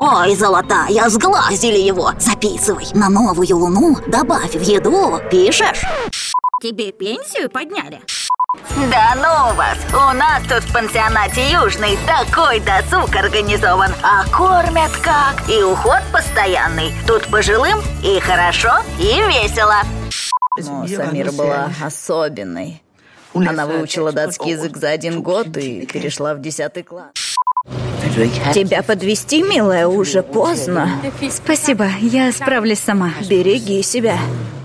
Ой, золотая, сглазили его. Записывай. На новую луну добавь в еду. Пишешь? Тебе пенсию подняли? Да ну вас! У нас тут в пансионате Южный такой досуг организован. А кормят как! И уход постоянный. Тут пожилым и хорошо, и весело. Но Самира была особенной. Она выучила датский язык за 1 год и перешла в 10 класс. Тебя подвезти, милая, уже поздно. Спасибо, я справлюсь сама. Береги себя.